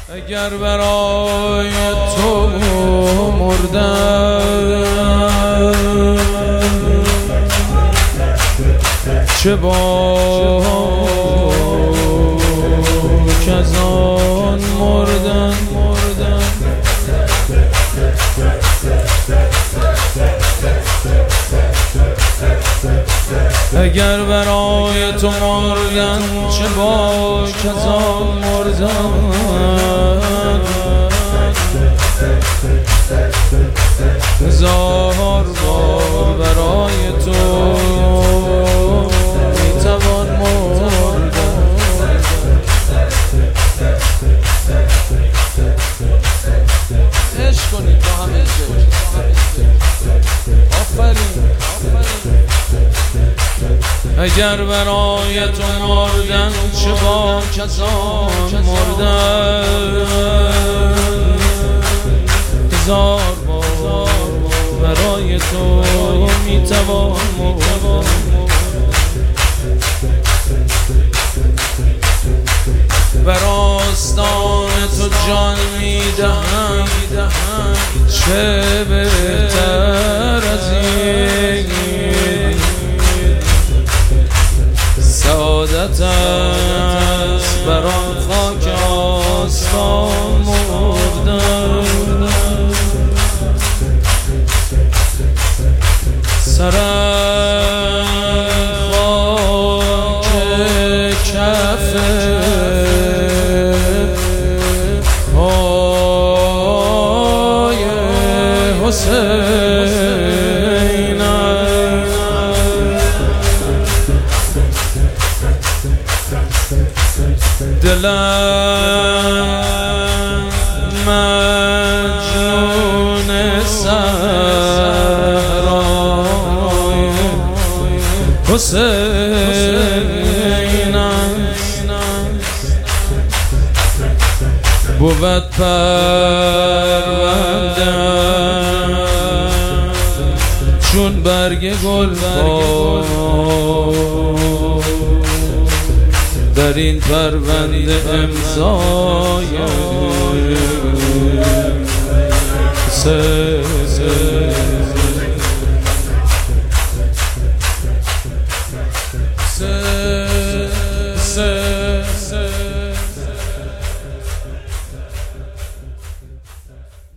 اگر برای تو مردم چه باک از آن مردن. اگر برای تو مردن چه باک از آن مردن. هزار بار برای تو میتوان مردن. عشق کنید با هم آفرین. اگر برای تو مردن چه باک از آن مردن. هزار بار برای تو میتوان مردن. بر آستان تو جان میدهم چه بهتر از این. سعادت است بر آن خاک آستان مردن. سرم خاک کف پای حسین دلم مجنون صحرای حسین بود پروندم چون برگ گل در این پرونده امضای حسین.